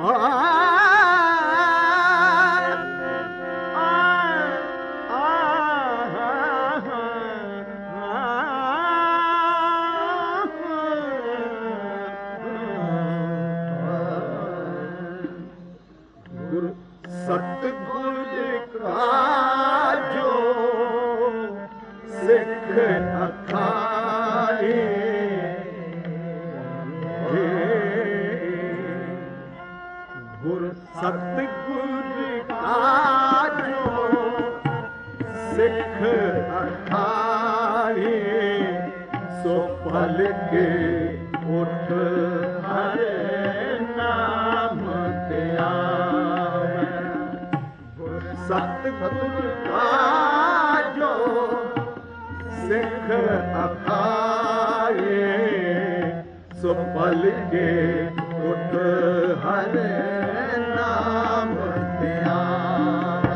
ਸਤਿਗੁਰ ਕਾ ਜੋ ਸਿੱਖ ਅਖਾਏ ਗੁਰ ਸਤਿਗੁਰ ਕਾ ਜੋ ਸਿੱਖ ਅਖਾਏ ਸੋ ਪਲ ਕੇ ਉਠ ਹਰੇ ਨਾਮ ਤੇ ਆਵੇ ਸਤਿਗੁਰ ਕਾ ਜੋ ਸਿੱਖ ਅਖਾਏ ਸੋ ਪਲ ਕੇ ਉਠ ਹਰੇ ਨਾਮ ਤੇ ਆਵੇ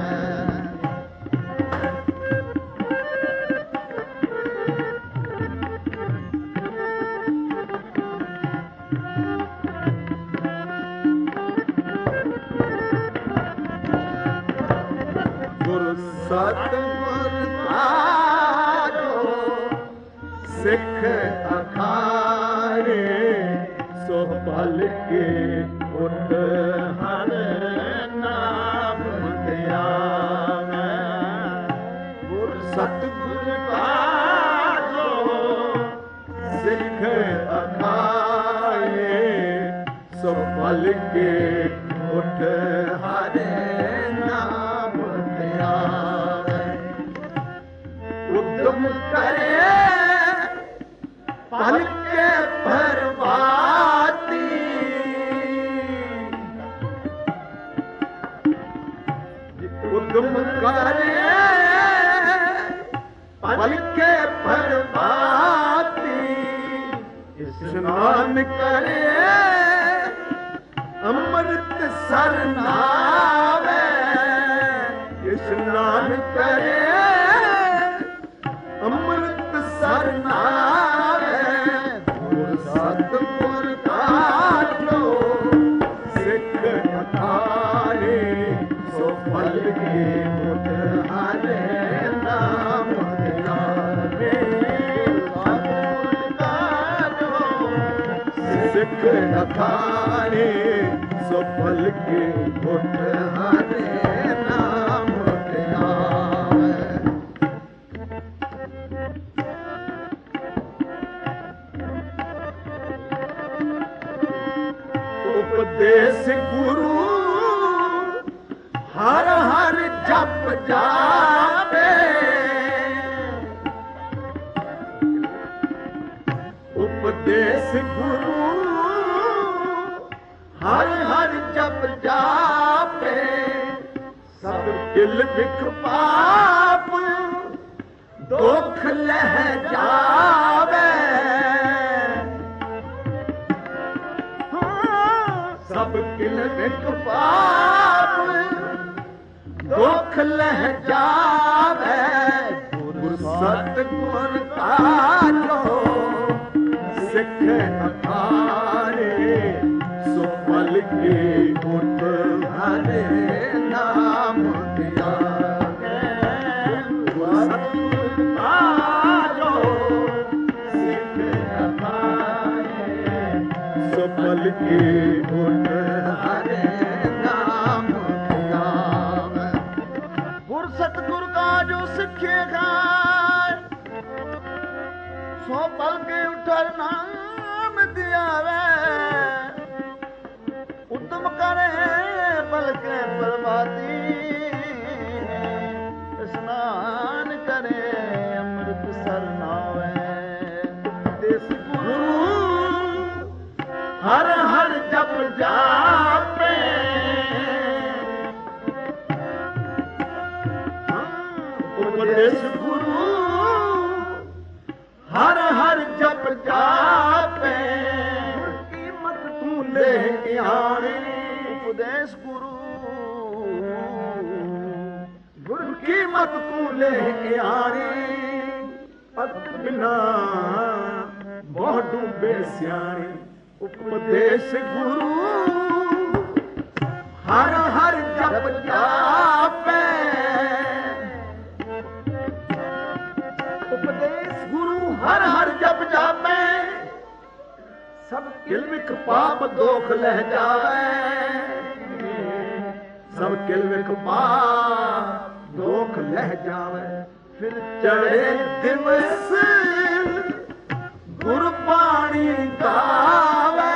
ਗੁਰ ਸਤਿਗੁਰ ਕਾ ਜੋ ਸਿੱਖ ਅਖਾਏ ਸੋ ਪਲ ਕੇ ਉਠ ਹਰਿ ਨਾਮ ਤੇ ਆਵੇ ਗੁਰ ਸਤਿਗੁਰ ਕਾ ਜੋ ਸਿੱਖ ਅਖਾਏ ਸੋ ਪਲ ਕੇ ਉਠ ਹਰਿ ਨਾਮ ਤੇ ਆਵੇ ਉਦਮ ਕਰੇ ਪਲ ਕੇ ਭਰਵਾਤੀ ਉਦਮ ਕਰੇ ਪਲ ਕੇ ਭਰਵਾਤੀ ਇਸ਼ਨਾਨ ਕਰੇ ਅੰਮ੍ਰਿਤ ਸਰ ਨਾਵੇ ਇਸ਼ਨਾਨ ਕਰੇ ਅੰਮ੍ਰਿਤ ਸਰ ਨਾਵੇ ਗੁਰ ਸਤਿਗੁਰ ਕਾ ਜੋ ਸਿੱਖ ਅਖਾਏ ਸੋ ਪਲ ਕੇ ਉਠ ਹਰਿ ਨਾਮ ਤੇ ਆਵੇ ਸਤਿਗੁਰ ਕਾ ਜੋ ਸਿੱਖ ਅਖਾਏ ਸੋ ਪਲ ਕੇ ਉਠ ਹਰਿ ਨਾਮ ਤੇ ਆਵੇ ਉਪਦੇਸ ਗੁਰੂ ਹਰ ਹਰ ਜਪ ਜਾਪੇ ਉਪਦੇਸ ਗੁਰੂ ਹਰ ਹਰ ਜਪ ਜਾਪੇ ਸਭ ਕਿਲ ਵਿਖ ਪਾਪ ਦੁਖ ਲਹਿ ਜਾਵੇ ਸਭ ਕਿਲ ਵਿਖ ਪਾਪ ਦੁਖ ਲਹਿ ਜਾਵੇ ਗੁਰ ਸਤਿਗੁਰ ਕਾ ਜੋ ਸਿੱਖ ਅਖਾਏ ਸੋ ਪਲ ਕੇ ਉਠ ਹਰਿ ਨਾਮ ਤੇ ਆਵੇ ਗੁਰ ਸਤਿਗੁਰ ਕਾ ਜੋ ਸਿੱਖ ਅਖਾਏ ਸੋ ਪਲ ਕੇ ਉਠ ਹਰਿ ਨਾਮ ਤੇ ਆਵੇ ਗੁਰ ਸਤਿਗੁਰ ਕਾ ਜੋ ਸਿੱਖੇ ਖਾਏ ਸੋ ਪਲ ਕੇ ਉਠਰ ਨਾਮ ਤੇ ਆਵੇ ਉਦਮ ਕਰੇ ਪਲ ਕੇ ਪਰਮਾਤੀ ਇਸ਼ਨਾਨ ਕਰੇ ਅੰਮ੍ਰਿਤ ਸਰ ਨਾਵੇ ਦੇਸ ਗੁਰੂ ਹਰ ਹਰ ਜਪ ਜਾਪੇ ਉਪਦੇਸ ਗੁਰੂ ਹਰ ਹਰ ਜਪ ਜਾਪੇ ਕੀਮਤ ਤੂੰ ਲੈ ਆਣੇ ਉਪਦੇਸ ਗੁਰੂ ਗੁਰ ਕੀਮਤ ਤੂੰ ਲੈ ਆਣੇ ਪਤ ਬਿਨਾ ਬਹੁ ਡੂਬੇ ਸਿਆਣੇ ਉਪਦੇਸ ਗੁਰੂ ਹਰ ਹਰ ਜਪ ਜਾਪੈ ਉਪਦੇਸ਼ ਗੁਰੂ ਹਰ ਹਰ ਜਪ ਜਾਪੈ ਸਭ ਕਿਲ ਵਿਖ ਪਾਪ ਦੋਖ ਲਹਿ ਜਾਵੈ ਸਭ ਕਿਲ ਵਿਖ ਪਾਪ ਦੋਖ ਲਹਿ ਜਾਵੈ ਫਿਰ ਚੜੇ ਦਿਵਸ ਗੁਰਬਾਣੀ ਗਾਵੈ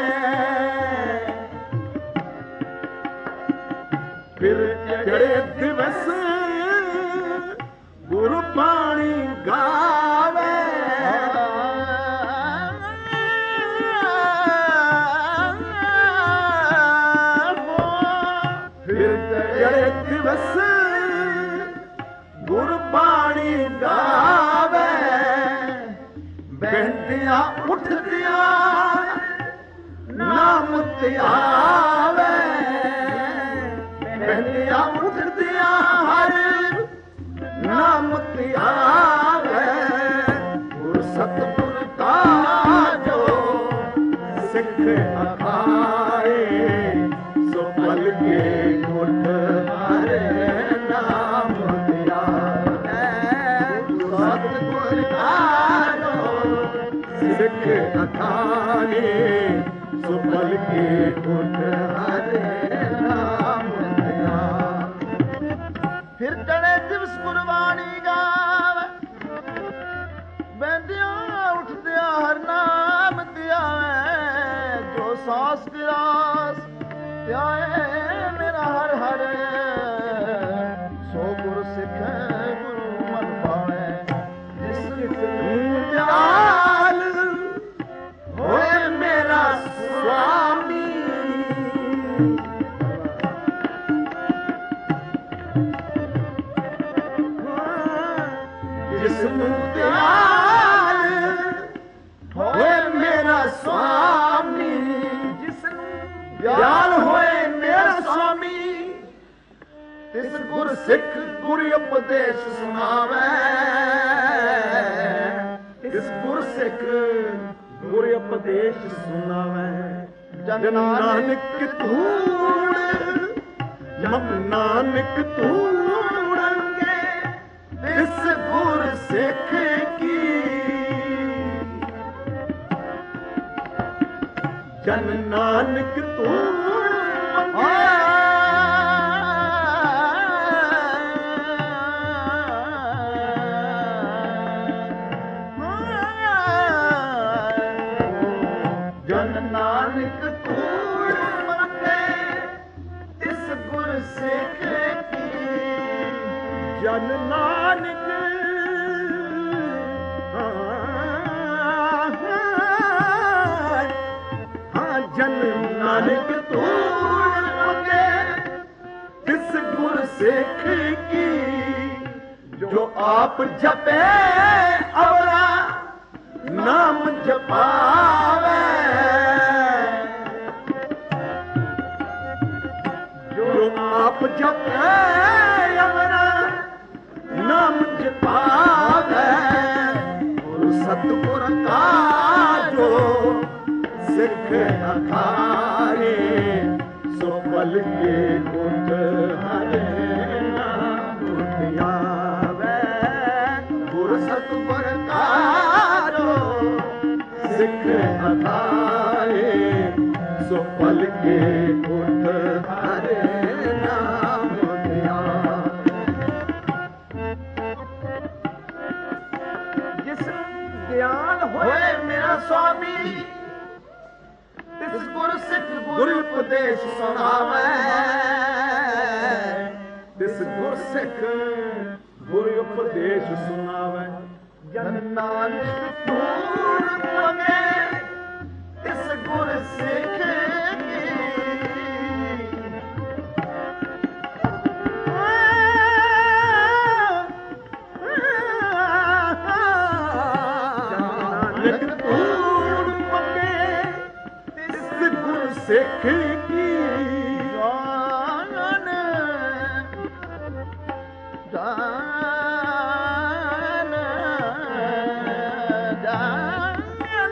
ਫਿਰ ਚੜੇ ਦਿਵਸ ਗੁਰਬਾਣੀ ਗਾਵੈ ਫਿਰ ਚੜੇ ਦਿਵਸ ਗੁਰਬਾਣੀ ਗਾਵੈ ਬਹਿੰਦਿਆਂ ਉੱਠਦਿਆਂ ਨਾਮ ਧਿਆਵੈ ਬਹਿੰਦਿਆਂ ਉੱਠਦਿਆਂ ਹਰ ਨਾਮ ਧਿਆਵੈ ਗੁਰ ਸਤਿਗੁਰ ਕਾ ਜੋ ਸਿੱਖ ਅਖਾਏ ਸੋ ਪਲ ਕੇ ਉੱਠ ਹਰੇ ਨਾਮ ਧਿਆਵੈ ਗੁਰ ਸਤਿਗੁਰ ਕਾ ਸਿੱਖ ਅਖਾਏ ਸੋ ਪਲ ਕੇ ਉੱਠ ਹਰੇ ਨਾਮ ਧਿਆਵੈ ਫਿਰ ਚੜੇ ਦਿਵਸ ਗੁਰਬਾਣੀ ਗਾਵੈ ਬਹਿੰਦਿਆਂ ਉੱਠਦਿਆਂ ਹਰ ਨਾਮ ਧਿਆਵੈ ਜੋ ਸਾਸ ਗਿਰਾਸ ਧਿਆਏ ਮੇਰਾ ਹਰ ਹਰ ਸੋ ਗੁਰ ਸਿੱਖ ਗੁਰੂ ਮਨ ਪਾਵੈ ਜਿਸ ਦਿਆਲ ਹੋਏ ਮੇਰਾ ਸੁਆਮੀ ਜਿਸ ਨੂੰ ਦਿਆਲ ਹੋਏ ਮੇਰਾ ਸੁਆਮੀ ਜਿਸ ਨੂੰ ਦਿਆਲ ਹੋਏ ਮੇਰਾ ਸੁਆਮੀ ਤਿਸ ਗੁਰ ਸਿੱਖ ਗੁਰ ਉਪਦੇਸ਼ ਸੁਣਾਵੈ ਤਿਸ ਗੁਰ ਸਿੱਖ ਗੁਰ ਉਪਦੇਸ਼ ਸੁਣਾਵੈ ਜਨ ਨਾਨਕ ਧੂੜ ਜਪ ਨਾਨਕ ਧੂੜਨਗੇ ਤਿਸ ਗੁਰ ਸਿੱਖ ਕੀ ਜਨ ਨਾਨਕ ਧੂੜਨਗੇ ਜਨ ਨਾਨਕ ਧੂੜ ਮੰਗੇ ਤਿਸ ਗੁਰ ਸਿੱਖ ਕੀ ਜਨ ਨਾਨਕ ਜਨ ਨਾਨਕ ਧੂੜ ਮੰਗੇ ਤਿਸ ਗੁਰ ਸਿੱਖ ਕੀ ਜੋ ਆਪ ਜਪੇ ਅਵਲਾ ਨਾਮ ਜਪਾਵੈ ਜੋ ਆਪ ਜਪੇ ਅਵਲਾ ਨਾਮ ਜਪਾਵੈ ਗੁਰ ਸਤਿਗੁਰ ਕਾ ਜੋ ਸਿੱਖ ਅਖਾਰੇ ਸੋ ਪਲ ਕੇ ਉੱਠ ਹਰੇ ਨਾਮ ਧਿਆਵੈ ਗੁਰ ਸਤਿਗੁਰ ਕਾ ਜੋ ਸਿੱਖ ਅਖਾਰੇ ਸੋ ਪਲ ਕੇ ਉੱਠ ਹਰੇ ਨਾਮ ਧਿਆਵੈ ਜਿਸ ਗਿਆਨ ਹੋਏ ਮੇਰਾ ਸੁਆਮੀ ਤਿਸ ਗੁਰ ਸਿੱਖ ਗੁਰ ਉਪਦੇਸ਼ ਸੁਣਾਵੈ ਤਿਸ ਗੁਰ ਸਿੱਖ ਗੁਰ ਉਪਦੇਸ਼ ਸੁਣਾਵੈ ਜਨ ਨਾਨਕ ਧੂੜ ਮੰਗੇ ਤਿਸ ਗੁਰ ਸਿੱਖ ਕੀ ਨਾਨਕ ਧੂੜ ਮੰਗੇ ਤਿਸ ਗੁਰ ਸਿੱਖ ਕੀ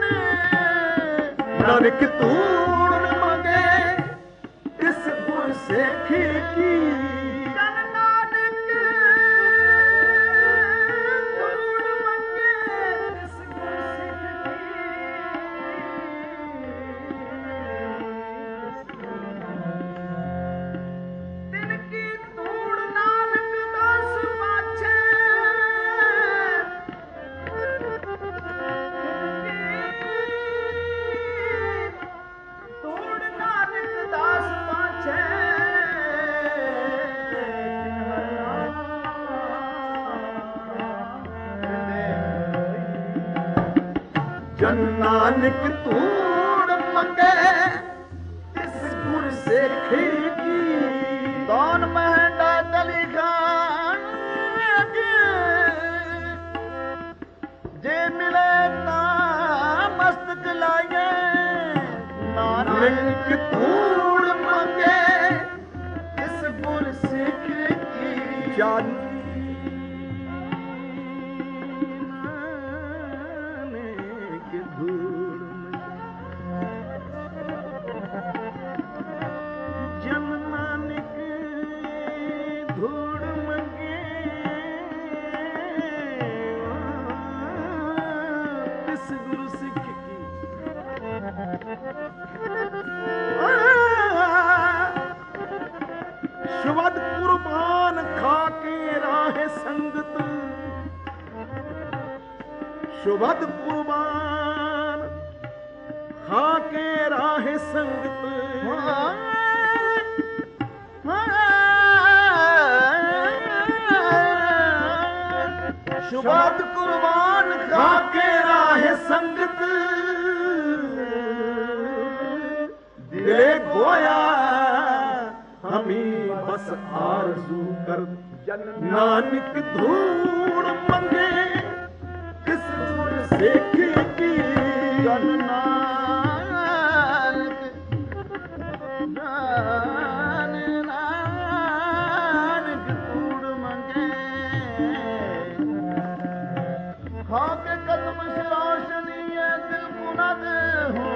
ਨਾਨਕ ਧੂੜ ਮੰਗੇ ਤਿਸ ਗੁਰ ਸਿੱਖੀ ਕੀ ਜਨ ਨਾਨਕ ਧੂੜ ਮੰਗੇ ਤਿਸ ਗੁਰ ਸਿੱਖ ਕੀ ਤਿਨ ਕੀ ਧੂੜ ਨਾਨਕ ਦਾਸ ਪਾਛੈ ਧੂੜ ਨਾਨਕ ਦਾਸ ਪਾਛੈ ਜਨ ਨਾਨਕ ਧੂੜ ਮੰਗੇ ਤਿਸ ਗੁਰ ਸਿੱਖੀ ਕੀ ਦਾਨ ਮਹਿੰਡਾ ਦਲੀ ਖਾਨ ਜੇ ਮਿਲੇ ਤਾਂ ਮਸਤਕ ਲਾਈਏ ਨਾਨਕ ਧੂੜ ਮੰਗੇ ਤਿਸ ਗੁਰ ਸਿੱਖ ਕੀ ਜਨ ਧੂੜ ਮੰਗੇ ਤਿਸ ਗੁਰੂ ਸਿੱਖ ਕੀ ਸ਼ਬਦ ਕੁਰਬਾਨ ਖਾ ਕੇ ਰਾਹੇ ਸੰਗਤ ਸ਼ਬਦ ਕੁਰਬਾਨ ਖਾ ਕੇ ਰਾਹੇ ਸੰਗਤ ਸ਼ਬਦ ਕੁਰਬਾਨ ਖਾ ਕੇ ਰਾਹੇ ਸੰਗਤ ਦਿਲੇ ਗੋਇਆ ਹਮੀ ਬਸ ਆਰਜ਼ੂ ਕਰ ਨਾਨਕ ਧੂੜ ਮੰਗੇ ਕਿਸ ਗੁਰ ਸਿੱਖ ਕੀ ਜਨ ਨਾਨਕ ਨਾਨਕ ਧੂੜ ਮੰਗੇ ਖਾ ਕੇ ਕਦਮ ਸ਼ਰਾਸ਼ਨੀ ਹੈ ਦਿਲ ਪੁਨਦ ਹੋ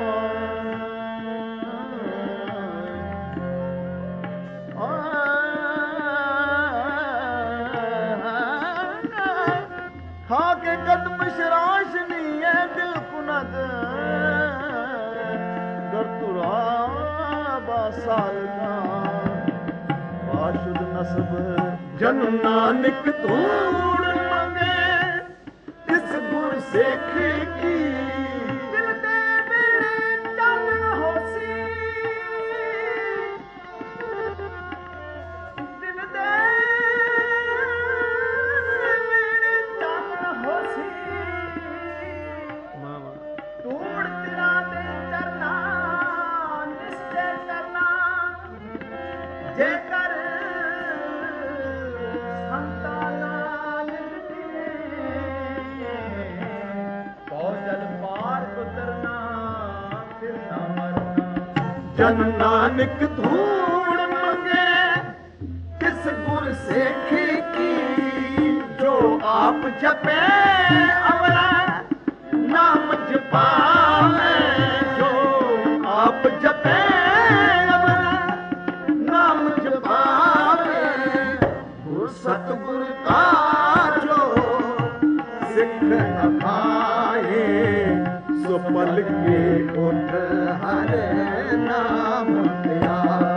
ਖਾ ਕੇ ਕਦਮ ਸ਼ਰਾਸ਼ਨੀ ਹੈ ਦਿਲ ਪੁਨਦ ਦਰ ਤੁਰਾ ਬਾਸਾਲ ਦਾ ਬਾਸ਼ੁਦ ਨਸਬ ਜਨ ਨਾਨਕ ਧੂੜ ਮੰਗੇ ਤਿਸ ਗੁਰ ਸਿੱਖ ਕੀ ਦਿਲ ਦੇ ਵੇੜੇ ਚਾਨਣ ਹੋਸੀ ਦਿਲ ਦੇ ਵੇੜੇ ਚਾਨਣ ਹੋਸੀ ਮਾਵਾ ਧੂੜ ਤੇਰਾ ਦੇ ਚਰਨਾ ਨਿਸ਼ਚੈ ਕਰਨਾ ਜੇਕਰ ਸੰਤਾਂ ਨਾਲ ਜਲ ਪਾਰ ਉਤਰਨਾ ਫਿਰ ਨਾ ਮਰਨਾ ਜਨ ਨਾਨਕ ਧੂੜ ਮੰਗੇ ਕਿਸ ਗੁਰ ਸਿੱਖ ਕੀ ਜੋ ਆਪ ਜਪੇ ਅਵਲਾ ਨਾਮ ਜਪਾਵੇ ਜੋ ਆਪ ਜਪੇ ਅਵਲਾ ਨਾਮ ਜਪਾਵੇ ਗੁਰ ਸਤਿਗੁਰ ਕਾ ਜੋ ਸਿੱਖ ਅਖਾਏ ਸੋ ਪਲ ਕੇ ਉਠ ਹਰ ਨਾਮ ਧਿਆਏ